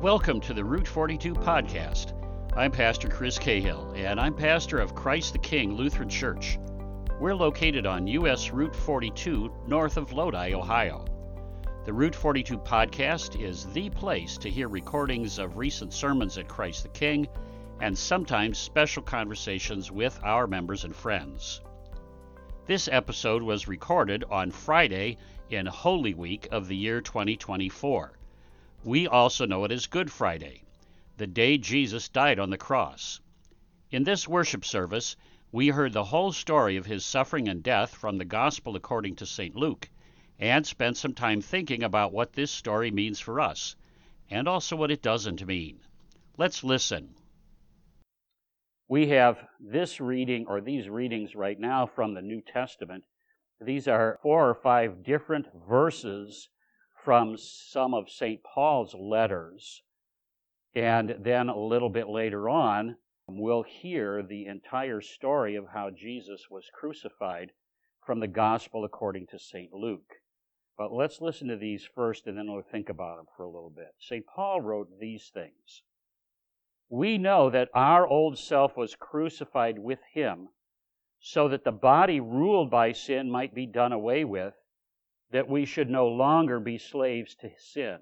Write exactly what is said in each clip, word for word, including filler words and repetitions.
Welcome to the Route forty-two podcast. I'm Pastor Chris Cahill, and I'm pastor of Christ the King Lutheran Church. We're located on U S Route forty-two, north of Lodi, Ohio. The Route forty-two podcast is the place to hear recordings of recent sermons at Christ the King, and sometimes special conversations with our members and friends. This episode was recorded on Friday in Holy Week of the year twenty twenty-four. We also know it as Good Friday, the day Jesus died on the cross. In this worship service, we heard the whole story of his suffering and death from the Gospel according to Saint Luke, and spent some time thinking about what this story means for us, and also what it doesn't mean. Let's listen. We have this reading, or these readings right now from the New Testament. These are four or five different verses from some of Saint Paul's letters. And then a little bit later on, we'll hear the entire story of how Jesus was crucified from the Gospel according to Saint Luke. But let's listen to these first, and then we'll think about them for a little bit. Saint Paul wrote these things. We know that our old self was crucified with him, so that the body ruled by sin might be done away with, that we should no longer be slaves to sin.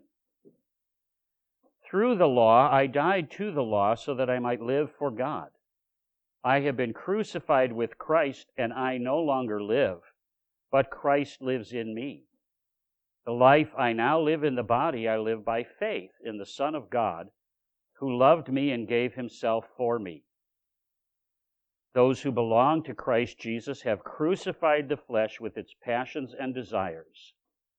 Through the law, I died to the law so that I might live for God. I have been crucified with Christ, and I no longer live, but Christ lives in me. The life I now live in the body, I live by faith in the Son of God, who loved me and gave himself for me. Those who belong to Christ Jesus have crucified the flesh with its passions and desires.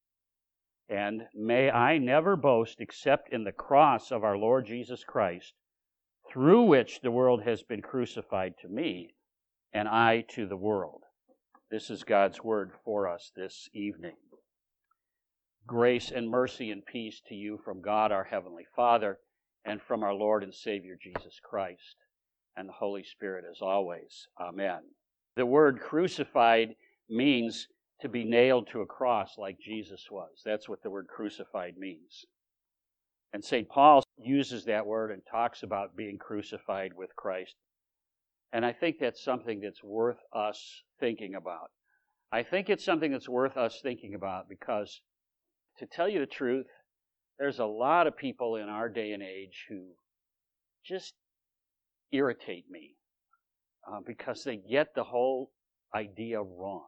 And may I never boast except in the cross of our Lord Jesus Christ, through which the world has been crucified to me, and I to the world. This is God's word for us this evening. Grace and mercy and peace to you from God our Heavenly Father, and from our Lord and Savior Jesus Christ, and the Holy Spirit as always. Amen. The word crucified means to be nailed to a cross like Jesus was. That's what the word crucified means. And Saint Paul uses that word and talks about being crucified with Christ. And I think that's something that's worth us thinking about. I think it's something that's worth us thinking about because, to tell you the truth, there's a lot of people in our day and age who just irritate me uh, because they get the whole idea wrong.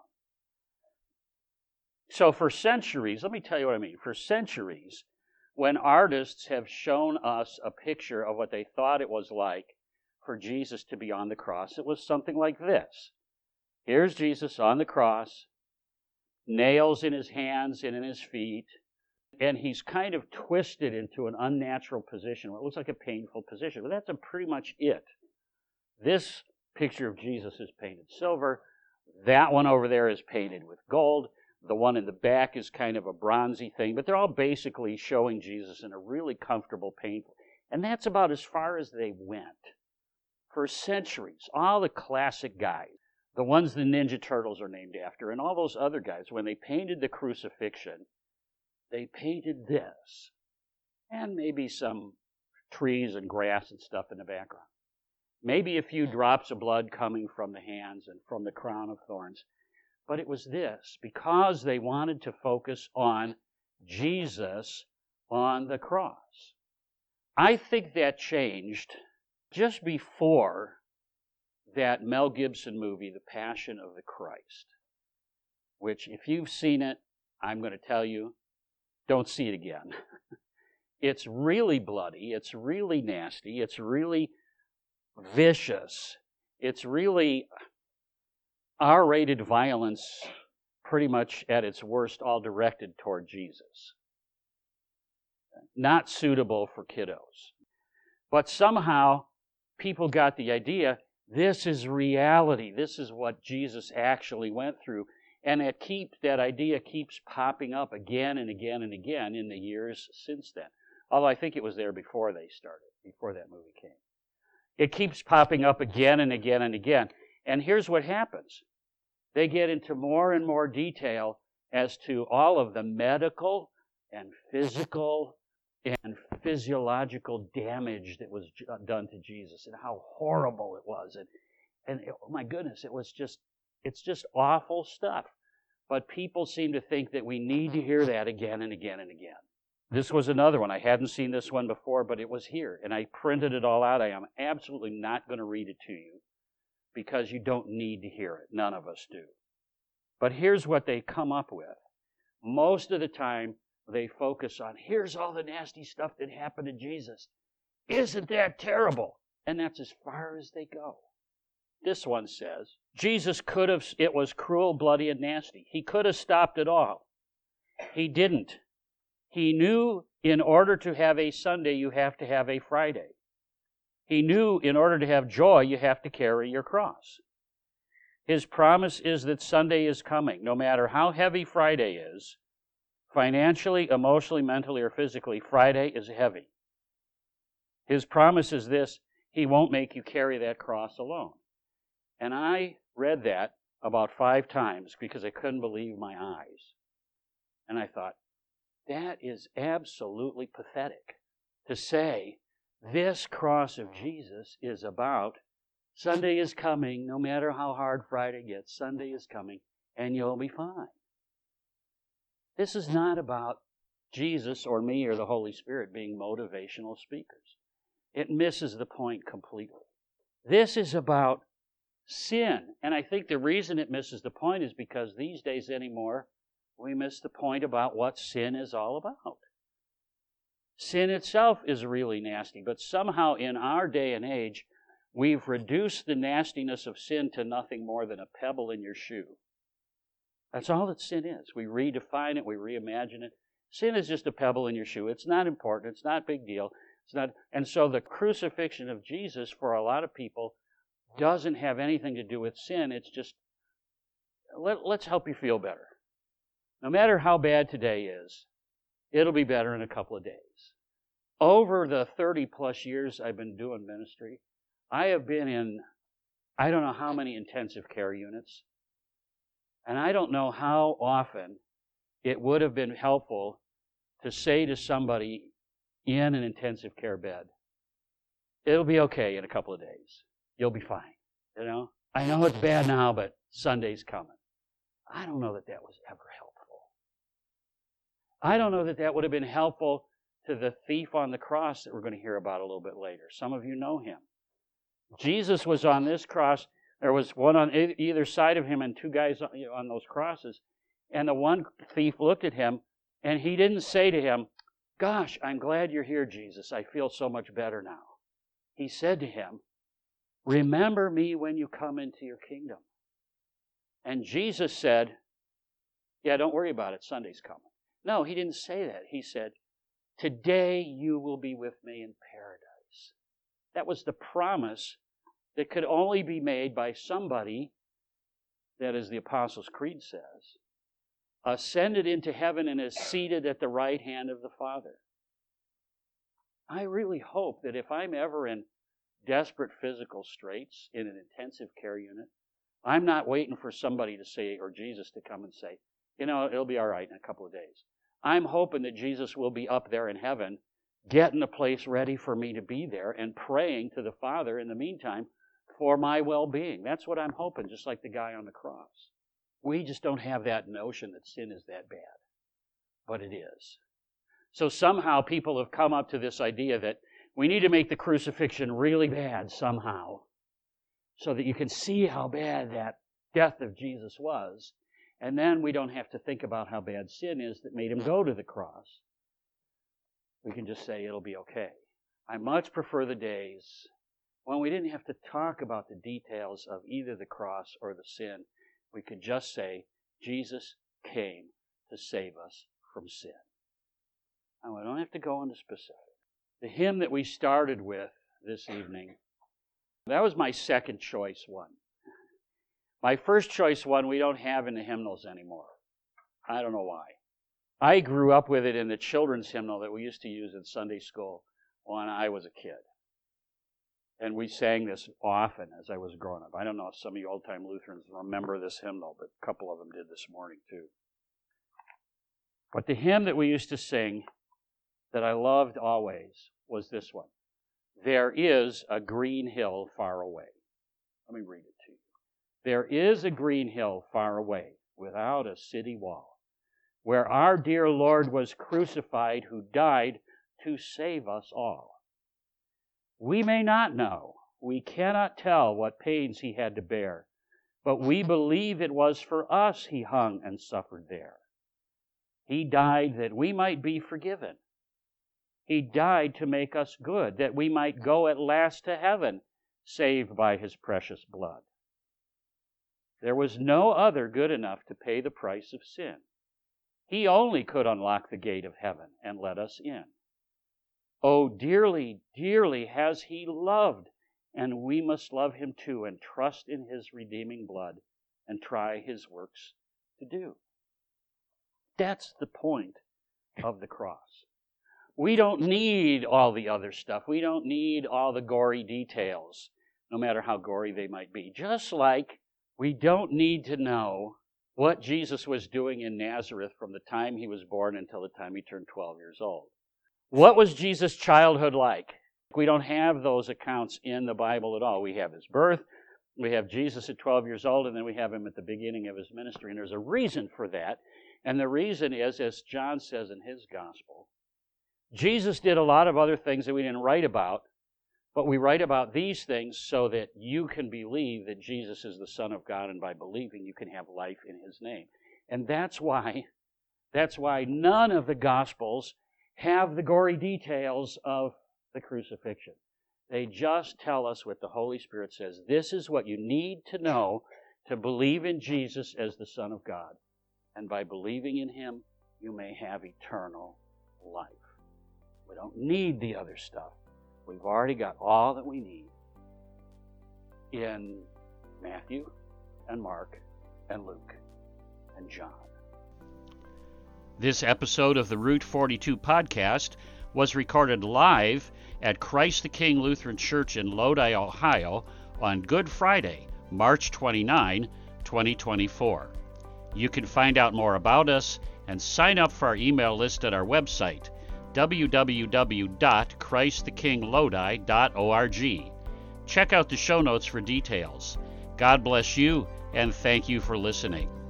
So for centuries, let me tell you what I mean. For centuries, when artists have shown us a picture of what they thought it was like for Jesus to be on the cross, it was something like this. Here's Jesus on the cross, nails in his hands and in his feet, and he's kind of twisted into an unnatural position. It looks like a painful position, but that's a pretty much it. This picture of Jesus is painted silver. That one over there is painted with gold. The one in the back is kind of a bronzy thing, but they're all basically showing Jesus in a really comfortable, painful. And that's about as far as they went. For centuries, all the classic guys, the ones the Ninja Turtles are named after, and all those other guys, when they painted the crucifixion, they painted this, and maybe some trees and grass and stuff in the background. Maybe a few drops of blood coming from the hands and from the crown of thorns. But it was this, because they wanted to focus on Jesus on the cross. I think that changed just before that Mel Gibson movie, The Passion of the Christ, which if you've seen it, I'm going to tell you, don't see it again. It's really bloody. It's really nasty. It's really vicious. It's really R-rated violence, pretty much at its worst, all directed toward Jesus. Not suitable for kiddos. But somehow, people got the idea, this is reality. This is what Jesus actually went through. And it keeps, that idea keeps popping up again and again and again in the years since then. Although I think it was there before they started, before that movie came. It keeps popping up again and again and again. And here's what happens. They get into more and more detail as to all of the medical and physical and physiological damage that was done to Jesus and how horrible it was. And, and oh my goodness, it was just, it's just awful stuff. But people seem to think that we need to hear that again and again and again. This was another one. I hadn't seen this one before, but it was here. And I printed it all out. I am absolutely not going to read it to you because you don't need to hear it. None of us do. But here's what they come up with. Most of the time, they focus on, here's all the nasty stuff that happened to Jesus. Isn't that terrible? And that's as far as they go. This one says, Jesus could have, it was cruel, bloody, and nasty. He could have stopped it all. He didn't. He knew in order to have a Sunday, you have to have a Friday. He knew in order to have joy, you have to carry your cross. His promise is that Sunday is coming. No matter how heavy Friday is, financially, emotionally, mentally, or physically, Friday is heavy. His promise is this, He won't make you carry that cross alone. And I read that about five times because I couldn't believe my eyes. And I thought, that is absolutely pathetic to say this cross of Jesus is about Sunday is coming, no matter how hard Friday gets, Sunday is coming, and you'll be fine. This is not about Jesus or me or the Holy Spirit being motivational speakers. It misses the point completely. This is about sin. And I think the reason it misses the point is because these days anymore, we miss the point about what sin is all about. Sin itself is really nasty, but somehow in our day and age, we've reduced the nastiness of sin to nothing more than a pebble in your shoe. That's all that sin is. We redefine it, we reimagine it. Sin is just a pebble in your shoe. It's not important, it's not a big deal. It's not, and so the crucifixion of Jesus for a lot of people doesn't have anything to do with sin. It's just, let, let's help you feel better. No matter how bad today is, it'll be better in a couple of days. Over the thirty plus years I've been doing ministry, I have been in, I don't know how many intensive care units, and I don't know how often it would have been helpful to say to somebody in an intensive care bed, it'll be okay in a couple of days. You'll be fine. You know, I know it's bad now, but Sunday's coming. I don't know that that was ever helpful. I don't know that that would have been helpful to the thief on the cross that we're going to hear about a little bit later. Some of you know him. Jesus was on this cross. There was one on either side of him and two guys on those crosses. And the one thief looked at him, and he didn't say to him, gosh, I'm glad you're here, Jesus. I feel so much better now. He said to him, remember me when you come into your kingdom. And Jesus said, yeah, don't worry about it. Sunday's coming. No, he didn't say that. He said, today you will be with me in paradise. That was the promise that could only be made by somebody that, as the Apostles' Creed says, ascended into heaven and is seated at the right hand of the Father. I really hope that if I'm ever in desperate physical straits in an intensive care unit, I'm not waiting for somebody to say, or Jesus to come and say, you know, it'll be all right in a couple of days. I'm hoping that Jesus will be up there in heaven, getting a place ready for me to be there and praying to the Father in the meantime for my well-being. That's what I'm hoping, just like the guy on the cross. We just don't have that notion that sin is that bad, but it is. So somehow people have come up to this idea that we need to make the crucifixion really bad somehow so that you can see how bad that death of Jesus was. And then we don't have to think about how bad sin is that made him go to the cross. We can just say it'll be okay. I much prefer the days when we didn't have to talk about the details of either the cross or the sin. We could just say, Jesus came to save us from sin. And we don't have to go into specifics. The hymn that we started with this evening, that was my second choice one. My first choice one we don't have in the hymnals anymore. I don't know why. I grew up with it in the children's hymnal that we used to use in Sunday school when I was a kid. And we sang this often as I was growing up. I don't know if some of you old-time Lutherans remember this hymnal, but a couple of them did this morning too. But the hymn that we used to sing that I loved always was this one. There is a green hill far away. Let me read it to you. There is a green hill far away, without a city wall, where our dear Lord was crucified, who died to save us all. We may not know, we cannot tell what pains he had to bear, but we believe it was for us he hung and suffered there. He died that we might be forgiven. He died to make us good, that we might go at last to heaven, saved by his precious blood. There was no other good enough to pay the price of sin. He only could unlock the gate of heaven and let us in. Oh, dearly, dearly has he loved, and we must love him too, and trust in his redeeming blood, and try his works to do. That's the point of the cross. We don't need all the other stuff. We don't need all the gory details, no matter how gory they might be. Just like we don't need to know what Jesus was doing in Nazareth from the time he was born until the time he turned twelve years old. What was Jesus' childhood like? We don't have those accounts in the Bible at all. We have his birth, we have Jesus at twelve years old, and then we have him at the beginning of his ministry. And there's a reason for that. And the reason is, as John says in his gospel, Jesus did a lot of other things that we didn't write about, but we write about these things so that you can believe that Jesus is the Son of God, and by believing you can have life in his name. And that's why, that's why none of the Gospels have the gory details of the crucifixion. They just tell us what the Holy Spirit says. This is what you need to know to believe in Jesus as the Son of God. And by believing in him, you may have eternal life. We don't need the other stuff. We've already got all that we need in Matthew and Mark and Luke and John. This episode of the Route forty-two podcast was recorded live at Christ the King Lutheran Church in Lodi, Ohio on Good Friday, March twenty-ninth, twenty twenty-four. You can find out more about us and sign up for our email list at our website, w w w dot christ the king lodi dot org. Check out the show notes for details. God bless you, and thank you for listening.